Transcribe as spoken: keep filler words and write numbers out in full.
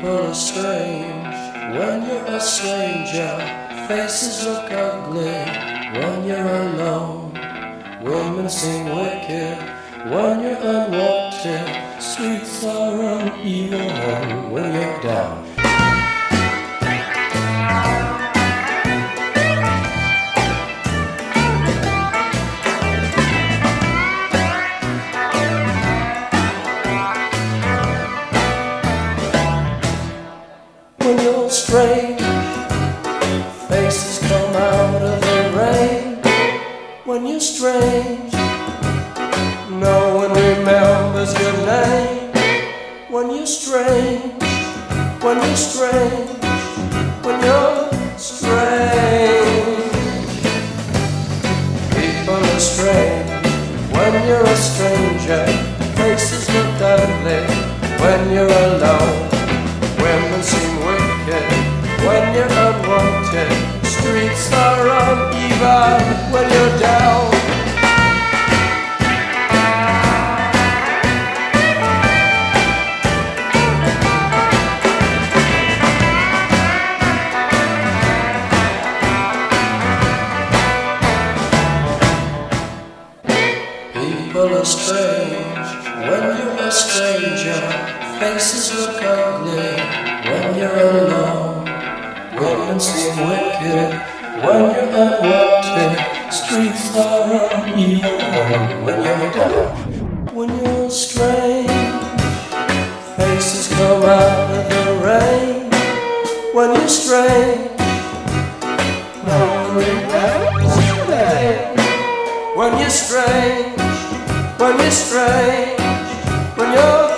People are strange when you're a stranger. Faces look ugly when you're alone. Women seem wicked when you're unwanted. Streets are uneven when you're down. When you're strange, faces come out of the rain. When you're strange, no one remembers your name. When you're strange, when you're strange, when you're strange. People are strange when you're a stranger. Faces look ugly when you're alone. Women seem wicked when you're unwanted. Streets are uneven when you're down. People are strange when you're a stranger. Faces look ugly when you're alone. Women seem wicked when you're unwanted. Streets are uneven when you're down. When you're strange, faces come out of the rain. When you're strange, no one remembers your name. When you're strange, when you're strange, when you're